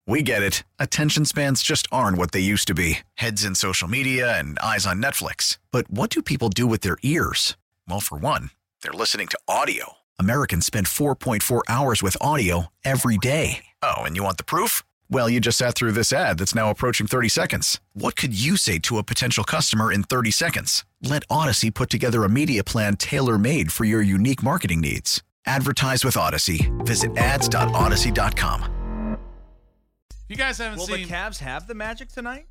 We get it. Attention spans just aren't what they used to be. Heads in social media and eyes on Netflix. But what do people do with their ears? Well, for one, they're listening to audio. Americans spend 4.4 hours with audio every day. Oh, and you want the proof? Well, you just sat through this ad that's now approaching 30 seconds. What could you say to a potential customer in 30 seconds? Let Odyssey put together a media plan tailor-made for your unique marketing needs. Advertise with Odyssey. Visit ads.odyssey.com. You guys haven't Will seen. the Cavs have the Magic tonight?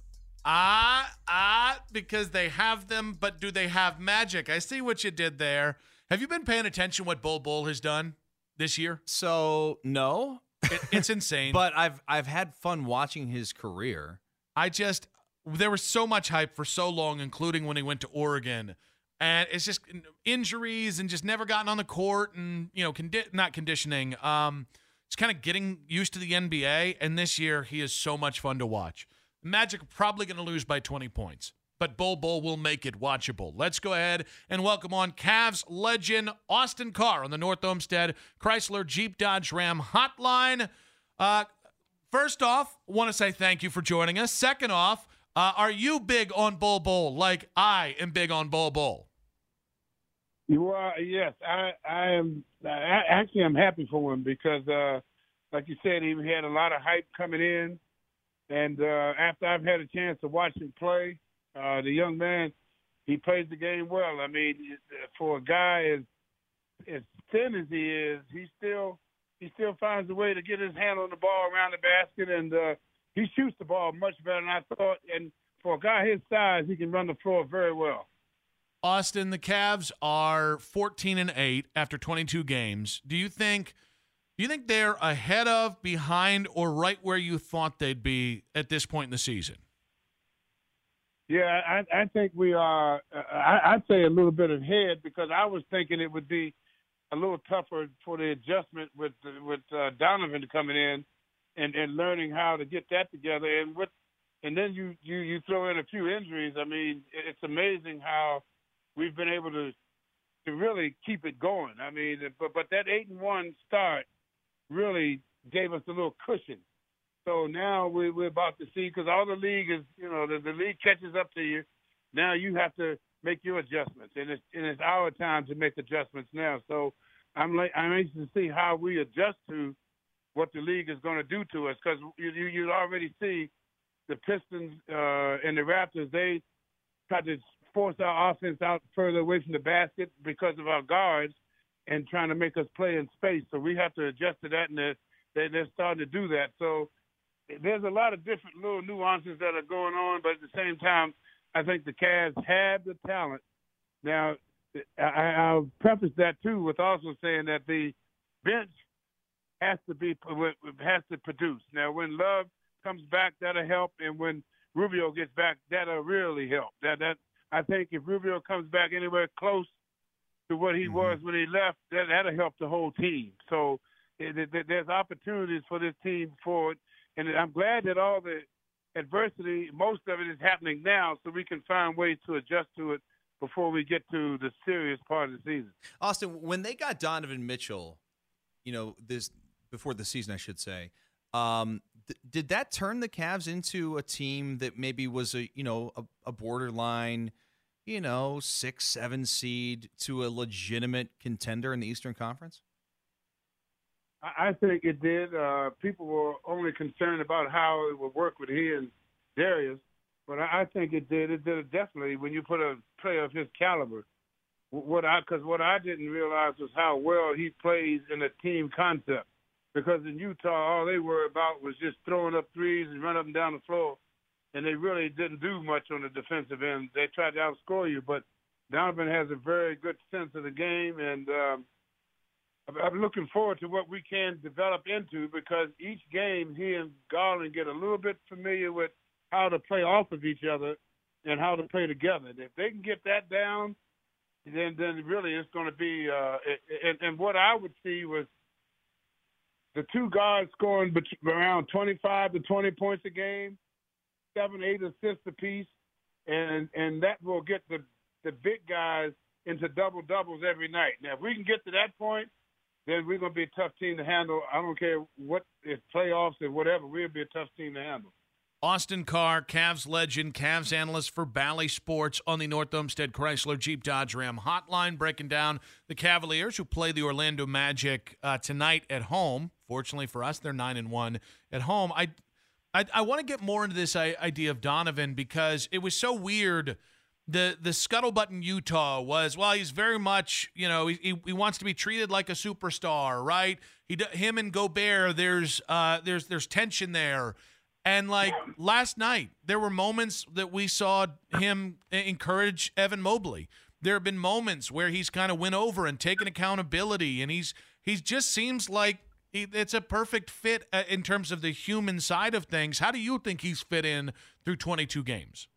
Because they have them, but do they have magic? I see what you did there. Have you been paying attention what Bol Bol has done this year? So no, It's insane. but I've had fun watching his career. There was so much hype for so long, including when he went to Oregon. And it's just injuries and just never gotten on the court and, not conditioning. Just kind of getting used to the NBA. And this year, he is so much fun to watch. Magic are probably going to lose by 20 points. But Bol Bol will make it watchable. Let's go ahead and welcome on Cavs legend Austin Carr on the North Olmsted Chrysler Jeep Dodge Ram hotline. First off, want to say thank you for joining us. Second off, are you big on Bol Bol like I am big on Bol Bol? You are, yes. I am. Actually, I'm happy for him because, like you said, he had a lot of hype coming in. And after I've had a chance to watch him play, the young man, he plays the game well. I mean, for a guy as thin as he is, he still finds a way to get his hand on the ball around the basket, and he shoots the ball much better than I thought. And for a guy his size, he can run the floor very well. Austin, the Cavs are 14-8 after 22 games. Do you think they're ahead of, behind, or right where you thought they'd be at this point in the season? Yeah, I think we are. I'd say a little bit ahead because I was thinking it would be a little tougher for the adjustment with Donovan coming in and learning how to get that together. And then you throw in a few injuries. I mean, it's amazing how we've been able to really keep it going. I mean, but that 8-1 start really gave us a little cushion. So now we're about to see, because all the league is, the league catches up to you. Now you have to make your adjustments, and it's our time to make adjustments now. So I'm anxious to see how we adjust to what the league is going to do to us, because you already see the Pistons and the Raptors. They try to force our offense out further away from the basket because of our guards and trying to make us play in space. So we have to adjust to that, and they're starting to do that. So there's a lot of different little nuances that are going on, but at the same time, I think the Cavs have the talent. Now, I'll preface that, too, with also saying that the bench has to produce. Now, when Love comes back, that'll help, and when Rubio gets back, that'll really help. I think if Rubio comes back anywhere close to what he was when he left, that'll help the whole team. So there's opportunities for this team forward. And I'm glad that all the adversity, most of it is happening now, so we can find ways to adjust to it before we get to the serious part of the season. Austin, when they got Donovan Mitchell, before the season, I should say, did that turn the Cavs into a team that maybe was a borderline, 6-7 seed to a legitimate contender in the Eastern Conference? I think it did. People were only concerned about how it would work with he and Darius, but I think it did. It did definitely when you put a player of his caliber. Because what I didn't realize was how well he plays in a team concept. Because in Utah, all they were about was just throwing up threes and run up and down the floor, and they really didn't do much on the defensive end. They tried to outscore you, but Donovan has a very good sense of the game, and I'm looking forward to what we can develop into, because each game he and Garland get a little bit familiar with how to play off of each other and how to play together. If they can get that down, then really it's going to be and what I would see was the two guards scoring around 25 to 20 points a game, 7-8 assists apiece, and that will get the big guys into double-doubles every night. Now, if we can get to that point, then we're going to be a tough team to handle. I don't care what, if playoffs or whatever, we'll be a tough team to handle. Austin Carr, Cavs legend, Cavs analyst for Bally Sports on the North Olmsted Chrysler Jeep Dodge Ram hotline, breaking down the Cavaliers who play the Orlando Magic tonight at home. Fortunately for us, they're 9-1 at home. I want to get more into this idea of Donovan because it was so weird. The scuttlebutt in Utah was, well, he's very much, he wants to be treated like a superstar, right? Him and Gobert, there's tension there. And like last night, there were moments that we saw him encourage Evan Mobley. There have been moments where he's kind of went over and taken accountability, and he's just seems like it's a perfect fit in terms of the human side of things. How do you think he's fit in through 22 games?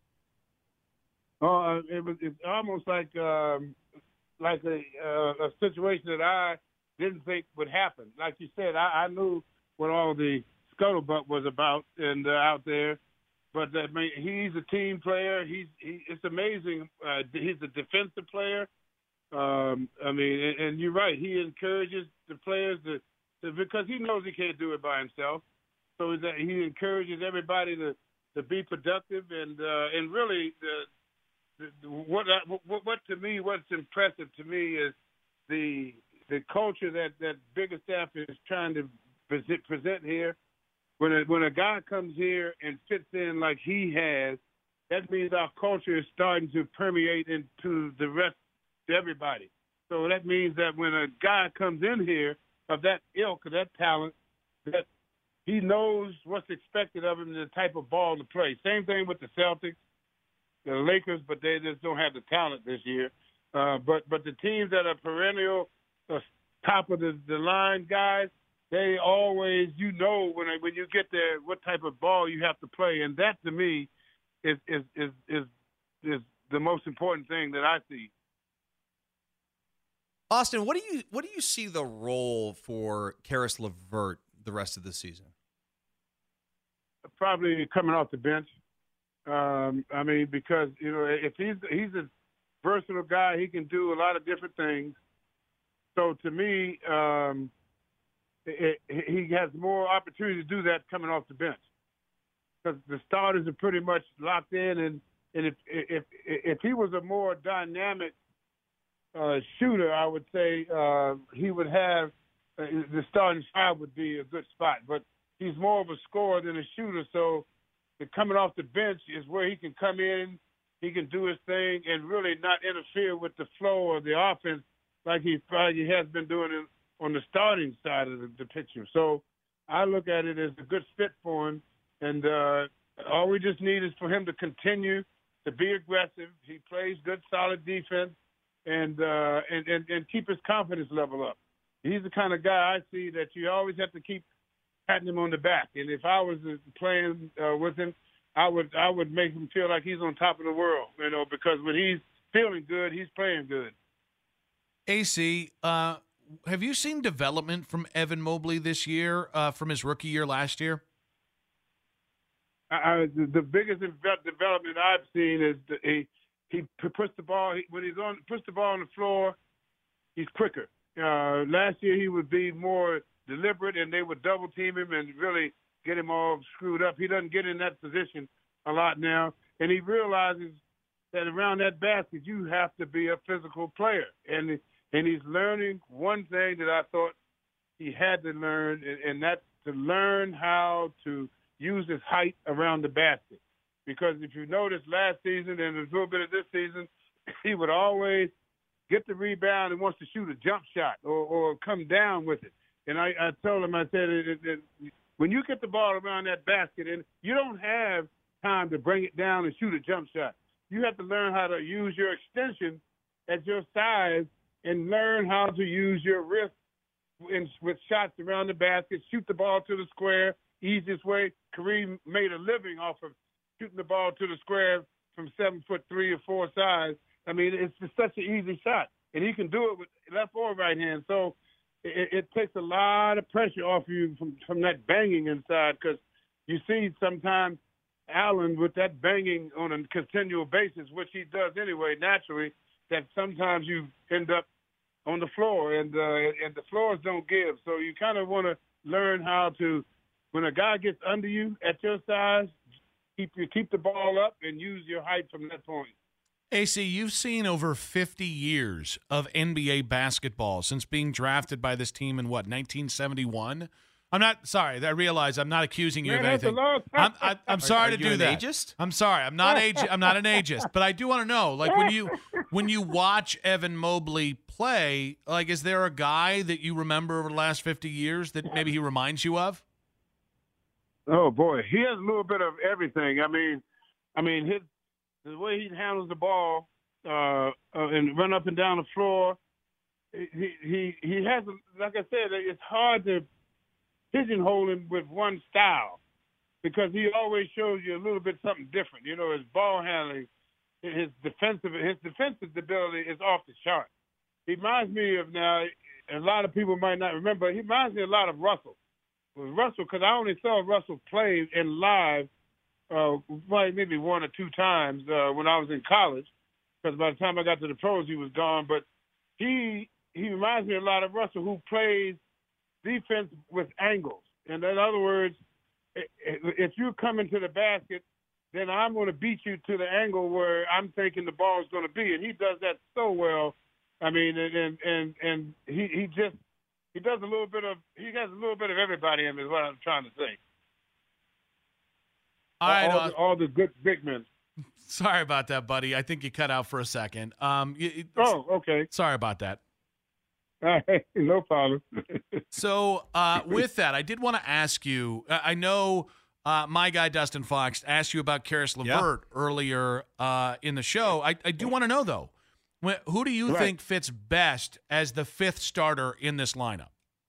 It's almost like a situation that I didn't think would happen. Like you said, I knew what all the scuttlebutt was about and out there, but I mean, he's a team player. It's amazing. He's a defensive player. And you're right. He encourages the players because he knows he can't do it by himself. So he encourages everybody to be productive and really what to me, what's impressive to me is the culture that Bickerstaff is trying to present here. When a guy comes here and fits in like he has, that means our culture is starting to permeate into the rest of everybody. So that means that when a guy comes in here of that ilk, of that talent, that he knows what's expected of him and the type of ball to play. Same thing with the Celtics, the Lakers, but they just don't have the talent this year. But the teams that are perennial, top of the line guys, they always, when you get there, what type of ball you have to play, and that to me is the most important thing that I see. Austin, what do you see the role for Caris LeVert the rest of the season? Probably coming off the bench. Because if he's a versatile guy, he can do a lot of different things. So to me, he has more opportunity to do that coming off the bench because the starters are pretty much locked in. And if he was a more dynamic shooter, I would say he would have the starting five would be a good spot. But he's more of a scorer than a shooter, so the coming off the bench is where he can come in, he can do his thing, and really not interfere with the flow of the offense like he probably has been doing on the starting side of the picture. So I look at it as a good fit for him, and all we just need is for him to continue to be aggressive. He plays good, solid defense, and keep his confidence level up. He's the kind of guy I see that you always have to keep patting him on the back. And if I was playing with him, I would make him feel like he's on top of the world, because when he's feeling good, he's playing good. AC, have you seen development from Evan Mobley this year from his rookie year last year? The biggest development I've seen is he puts the ball when he's puts the ball on the floor. He's quicker. Last year he would be more deliberate, and they would double team him and really get him all screwed up. He doesn't get in that position a lot now, and he realizes that around that basket you have to be a physical player, and he's learning one thing that I thought he had to learn, and that's to learn how to use his height around the basket. Because if you notice last season and a little bit of this season, he would always get the rebound and wants to shoot a jump shot or come down with it. And I told him, I said, when you get the ball around that basket, and you don't have time to bring it down and shoot a jump shot, you have to learn how to use your extension at your size and learn how to use your wrist with shots around the basket, shoot the ball to the square. Easiest way, Kareem made a living off of shooting the ball to the square from 7'3" or 4 size. I mean, it's just such an easy shot, and he can do it with left or right hand. So it takes a lot of pressure off you from that banging inside, because you see sometimes Allen with that banging on a continual basis, which he does anyway naturally, that sometimes you end up on the floor, and the floors don't give. So you kind of want to learn how to, when a guy gets under you at your size, keep the ball up and use your height from that point. AC, you've seen over 50 years of NBA basketball since being drafted by this team in, 1971? I'm not – sorry, I realize I'm not accusing you of anything. I'm sorry to do that. Ageist? I'm sorry. I'm not an ageist. But I do want to know, like, when you watch Evan Mobley play, like, is there a guy that you remember over the last 50 years that maybe he reminds you of? Oh, boy. He has a little bit of everything. I mean, the way he handles the ball and run up and down the floor, he has, like I said, it's hard to pigeonhole him with one style because he always shows you a little bit something different. You know, his ball handling, his defensive ability is off the chart. He reminds me of, now, a lot of people might not remember, he reminds me a lot of Russell. Because I only saw Russell play in live maybe one or two times when I was in college, because by the time I got to the pros, he was gone. But he reminds me a lot of Russell, who plays defense with angles. And in other words, if you come into the basket, then I'm going to beat you to the angle where I'm thinking the ball is going to be. And he does that so well. I mean, and he does a little bit of, he has a little bit of everybody in him is what I'm trying to say. All right, all the good big men. Sorry about that, buddy. I think you cut out for a second. Okay. Sorry about that. No problem. So with that, I did want to ask you, I know my guy Dustin Fox asked you about Karis LeVert earlier in the show. I do want to know, though, who do you think fits best as the fifth starter in this lineup?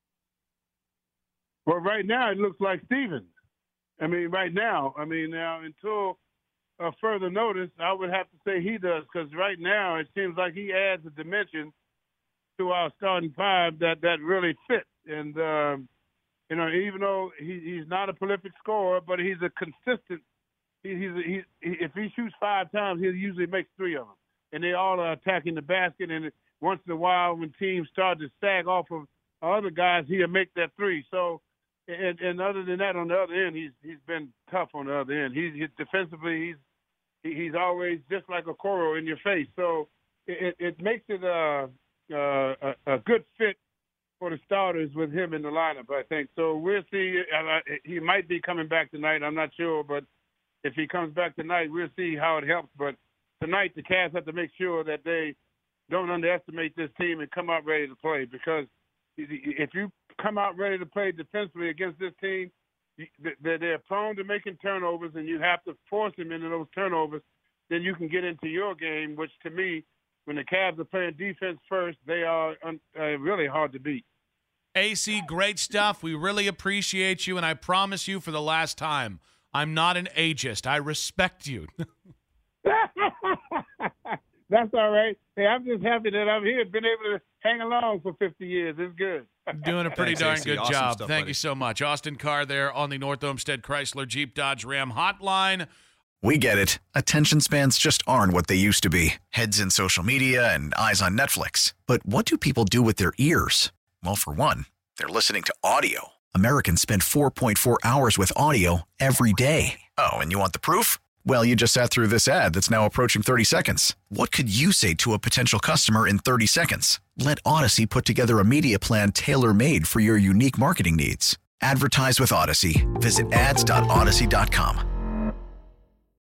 Well, right now it looks like Stevens. Now until further notice, I would have to say he does, because right now it seems like he adds a dimension to our starting five that really fits. And, even though he's not a prolific scorer, but he's a consistent if he shoots 5 times, he usually makes 3 of them. And they all are attacking the basket. And once in a while, when teams start to sag off of other guys, he'll make that 3. So, and other than that, on the other end, he's been tough on the other end. He's defensively, he's always just like a Okoro in your face. So it makes it a good fit for the starters with him in the lineup, I think. So we'll see. He might be coming back tonight. I'm not sure, but if he comes back tonight, we'll see how it helps. But tonight, the Cavs have to make sure that they don't underestimate this team and come out ready to play, because if you come out ready to play defensively against this team, they're prone to making turnovers, and you have to force them into those turnovers. Then you can get into your game, which to me, when the Cavs are playing defense first, they are really hard to beat. AC, great stuff. We really appreciate you, and I promise you for the last time, I'm not an ageist. I respect you. That's all right. Hey, I'm just happy that I'm here, been able to hang along for 50 years. It's good. Doing a pretty darn good awesome job. stuff, Thank buddy. you so much. Austin Carr there on the North Olmsted Chrysler Jeep Dodge Ram hotline. We get it. Attention spans just aren't what they used to be. Heads in social media and eyes on Netflix. But what do people do with their ears? Well, for one, they're listening to audio. Americans spend 4.4 hours with audio every day. Oh, and you want the proof? Well, you just sat through this ad that's now approaching 30 seconds. What could you say to a potential customer in 30 seconds? Let Odyssey put together a media plan tailor-made for your unique marketing needs. Advertise with Odyssey. Visit ads.odyssey.com.